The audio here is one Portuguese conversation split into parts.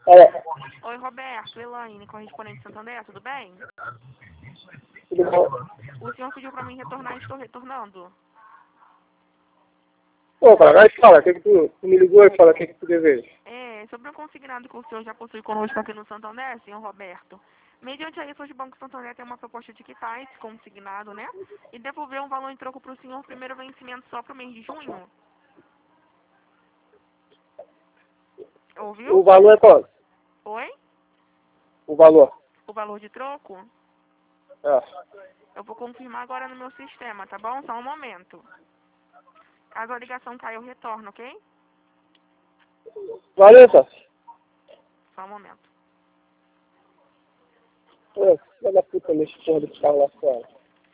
É, Oi, Roberto, Elaine, correspondente de Santander, tudo bem? tudo bom? O senhor pediu para mim retornar e estou retornando. Pô, cara, vai fala, o que tu me ligou e fala o que tu deseja. Sobre o consignado que o senhor já possui conosco aqui no Santander, senhor Roberto, mediante a isso, hoje o Banco Santander tem uma proposta de quitar esse consignado, né? E devolver um valor em troco para o senhor, primeiro vencimento só para o mês de junho. Ouviu? O valor é quanto? Oi? O valor? O valor de troco? É. Eu vou confirmar agora no meu sistema, tá bom? Só um momento. Caso a ligação caia, eu retorno, ok? Valeu, tá? Só um momento. Pô, filha da puta, nesse porra desse carro lá fora.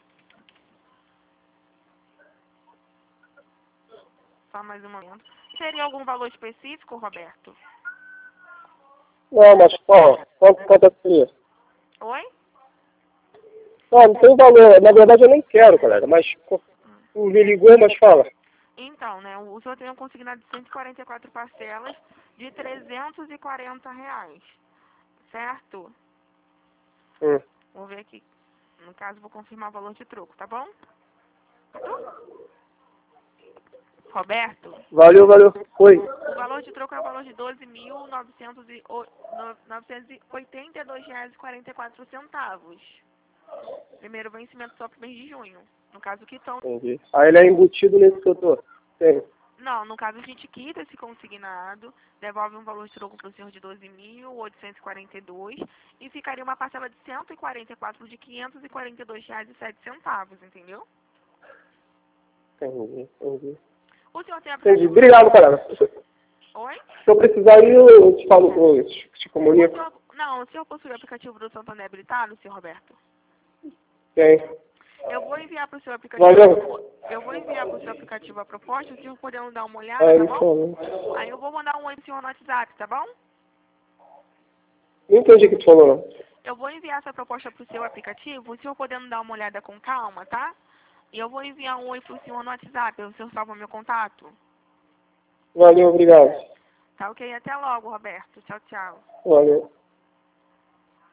Só mais um momento. Seria algum valor específico, Roberto? Não, mas, ó, quanto assim? Oi? Não tem valor. Na verdade, eu nem quero, colega, mas pô, tu me ligou, mas fala. Então, né, o senhor tem um consignado de 144 parcelas de R$ 340, certo? Hum. Vou ver aqui. No caso, vou confirmar o valor de troco, tá bom? Roberto, Valeu, valeu. Foi. o valor de troco é o valor de R$ 12.982,44. Primeiro vencimento só pro mês de junho. No caso, quitão. Entendi. Aí ele é embutido nesse que eu tô. Tem. Não, no caso a gente quita esse consignado, devolve um valor de troco para o senhor de 12.842 e ficaria uma parcela de 144 de R$ 542,07, entendeu? Entendi. O senhor tem Entendi. aplicativo? Obrigado, colega. Oi? Se eu precisar ir, eu te falo, eu te comunico. O senhor possui o aplicativo do Santander habilitado, senhor Roberto? Tem. Eu vou enviar para o seu aplicativo. Valeu. Eu vou enviar para o seu aplicativo a proposta, o senhor podendo dar uma olhada, Aí, tá me bom? falou. Aí eu vou mandar um oi pro senhor no WhatsApp, tá bom? Não entendi o que tu falou, não. Eu vou enviar essa proposta pro seu aplicativo, o senhor podendo dar uma olhada com calma, tá? E eu vou enviar um oi pro senhor no WhatsApp, o senhor salva meu contato? Valeu, obrigado. Tá ok? Até logo, Roberto. Tchau, tchau. Valeu.